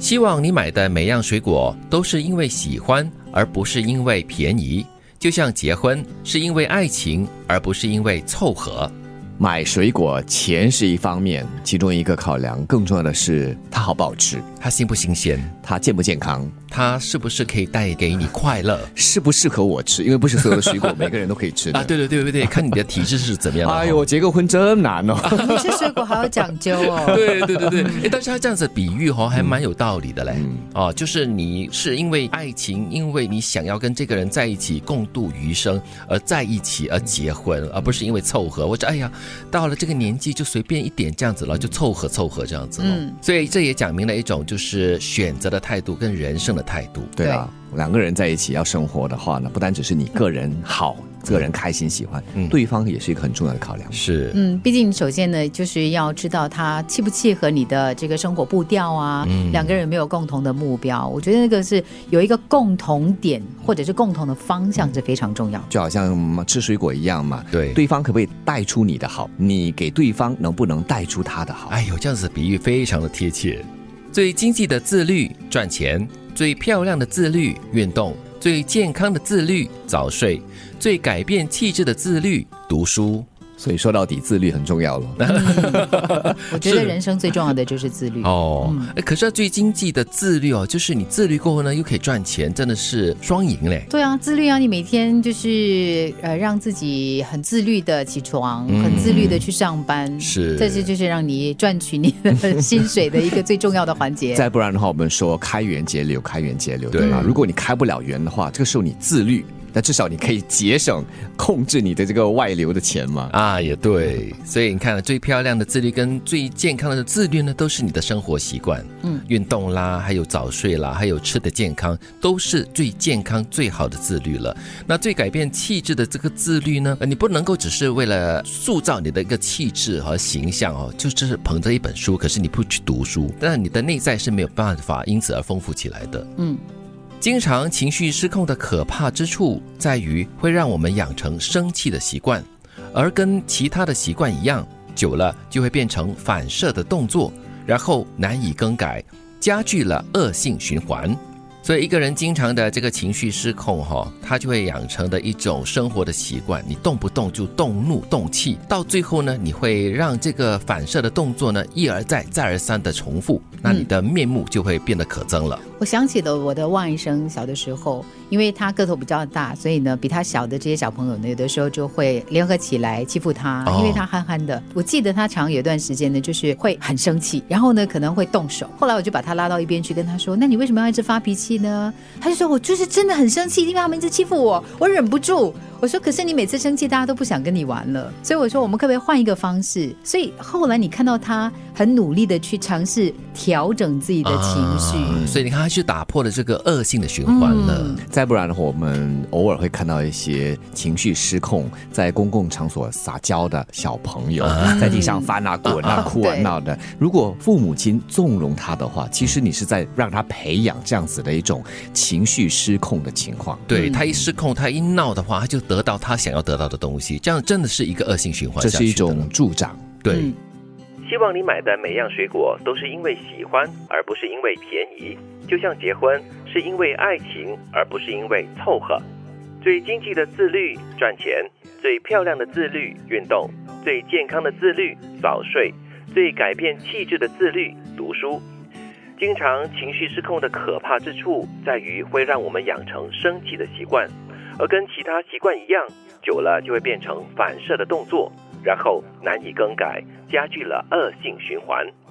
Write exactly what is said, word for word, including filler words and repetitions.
希望你买的每样水果都是因为喜欢，而不是因为便宜。就像结婚是因为爱情，而不是因为凑合。 买水果钱是一方面，其中一个考量更重要的是它好不好吃， 它新不新鲜， 它健不健康， 它是不是可以带给你快乐， 适不适合我吃，因为不是所有的水果每个人都可以吃的啊。对对对对对，看你的体质是怎么样的。 哎呦，结个婚真难哦。 你吃水果好有讲究哦。 对对对对，哎，但是他这样子比喻哦，还蛮有道理的嘞。嗯、哦，就是你是因为爱情，因为你想要跟这个人在一起共度余生而在一起而结婚，而不是因为凑合。或者哎呀，到了这个年纪就随便一点这样子了，就凑合凑合这样子了。嗯，所以这也讲明了一种就是选择的态度跟人生的态度。 对啊，两个人在一起要生活的话呢，不单只是你个人好。个人开心喜欢、嗯、对方也是一个很重要的考量。 是， 嗯，毕竟首先呢，就是要知道他契不契合你的这个生活步调啊，嗯、两个人有没有共同的目标，我觉得那个是有一个共同点或者是共同的方向是非常重要、嗯、 就好像吃水果一样嘛， 对， 对方可不可以带出你的好，你给对方能不能带出他的好。 哎呦，这样子的比喻非常的贴切。最经济的自律赚钱，最漂亮的自律运动，最健康的自律早睡，最改变气质的自律读书。 所以说到底自律很重要了、 嗯、我觉得人生最重要的就是自律哦、嗯、可是最经济的自律哦，就是你自律过后呢又可以赚钱，真的是双赢嘞。 对啊，自律啊，你每天就是呃让自己很自律的起床、嗯、很自律的去上班， 是， 这是就是让你赚取你的薪水的一个最重要的环节。 再不然的话，我们说开源节流，开源节流，对吗？如果你开不了源的话，这个时候你自律，那至少你可以节省控制你的这个外流的钱嘛。 啊，也对。所以你看，最漂亮的自律跟最健康的自律呢，都是你的生活习惯，嗯，运动啦，还有早睡啦，还有吃的健康，都是最健康最好的自律了。那最改变气质的这个自律呢，你不能够只是为了塑造你的一个气质和形象哦，就是捧着一本书，可是你不去读书，那你的内在是没有办法因此而丰富起来的。嗯。经常情绪失控的可怕之处在于会让我们养成生气的习惯，而跟其他的习惯一样，久了就会变成反射的动作，然后难以更改，加剧了恶性循环。所以一个人经常的这个情绪失控、哦、他就会养成的一种生活的习惯，你动不动就动怒动气，到最后呢，你会让这个反射的动作呢一而再再而三的重复，那你的面目就会变得可憎了。 我想起了我的外甥小的时候，因为他个头比较大，所以呢比他小的这些小朋友呢有的时候就会联合起来欺负他、哦、因为他憨憨的。我记得他常有一段时间呢就是会很生气，然后呢可能会动手，后来我就把他拉到一边去跟他说，那你为什么要一直发脾气呢？他就说，我就是真的很生气，因为他们一直欺负我，我忍不住。我说可是你每次生气大家都不想跟你玩了，所以我说我们可不可以换一个方式。所以后来你看到他很努力的去尝试调整自己的情绪、啊、 所以你看他去打破了这个恶性的循环了、嗯、 再不然的话，我们偶尔会看到一些情绪失控在公共场所撒娇的小朋友、啊、在地上翻啊滚啊、啊哭啊闹的。如果父母亲纵容他的话，其实你是在让他培养这样子的一种情绪失控的情况。 对，他一失控他一闹的话，他就得到他想要得到的东西，这样真的是一个恶性循环下去的， 这是一种助长。 对、 嗯、希望你买的每样水果都是因为喜欢，而不是因为便宜。就像结婚是因为爱情，而不是因为凑合。最经济的自律赚钱，最漂亮的自律运动，最健康的自律早睡，最改变气质的自律读书。经常情绪失控的可怕之处在于会让我们养成生气的习惯，而跟其他习惯一样，久了就会变成反射的动作，然后难以更改，加剧了恶性循环。